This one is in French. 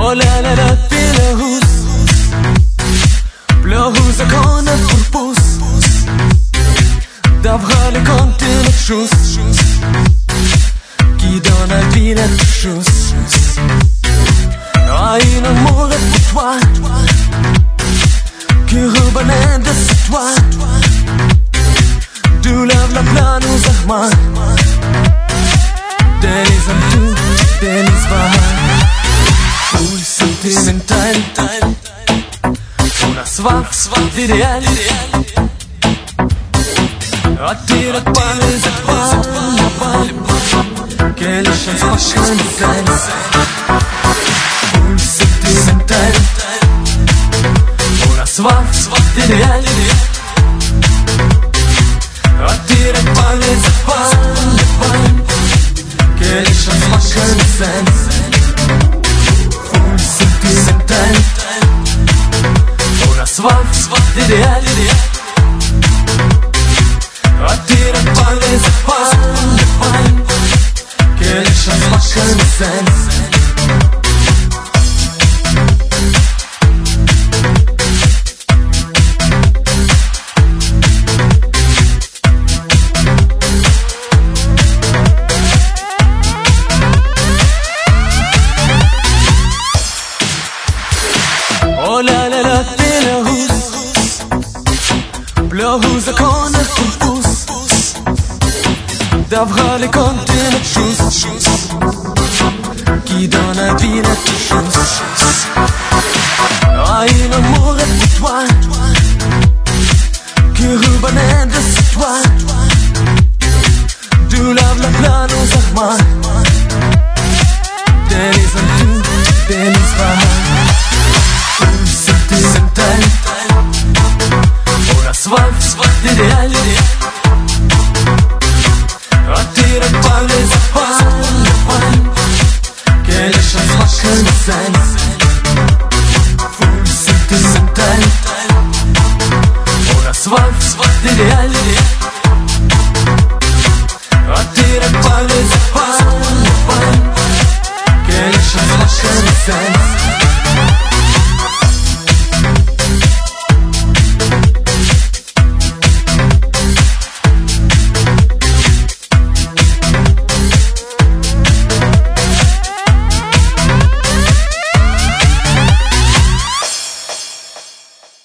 Oh la la la, Belarus con el purpus D'avrale contiene chus Qui donne la vie à chus Ai un amour pour toi Que revenait de ce toi Du lève la plan aux armes Delis am tu, delis bahar Ul sentimental Una svart ideal Attira quales et qual Quelle chance fashion sense Ul sentimental Una svart ideal Attira quales et qual Quelle chance fashion sense Ul sentimental Una svart ideal Attira quales et qual Quelle chance fashion sense Oh la la la, Belarus con el purpus D'avrale contiene chus Qui donne la vie à chus Ai un amour pour toi Que revenait de ce toi Du lave la plan aux armes Delis am tu, delis bahar Sentimental Una svart ideal Attira quales et qual Quelle chance fashion sense Full sentimental Una svart ideal